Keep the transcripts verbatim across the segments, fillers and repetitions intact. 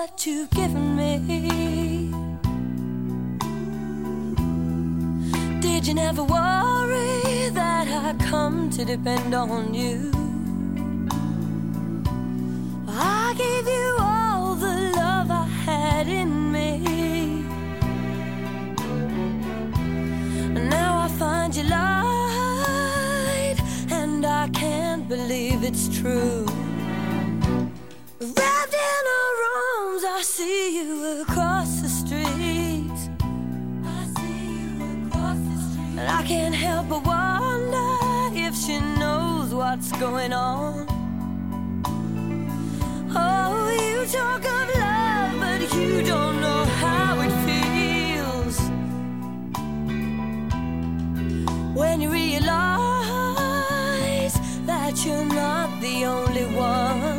that you've given me. Did you never worry that I'd come to depend on you? I gave you all the love I had in me, and now I find you lied, and I can't believe it's true. Wrapped in her arms, I see you across the street. I see you across the street, and I can't help but wonder if she knows what's going on. Oh, you talk of love, but you don't know how it feels when you realize that you're not the only one.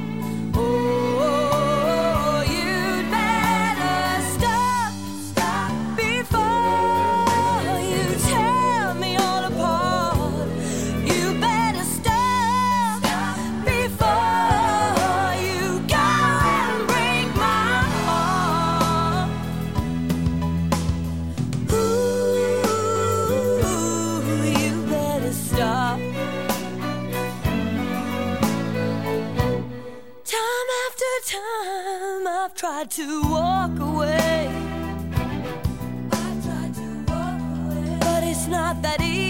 Oh, you'd better stop, stop before you tear me all apart. You better stop, stop before you go and break my heart. Ooh, you better stop. Time after time I've tried to walk away. I've tried to walk away, but it's not that easy.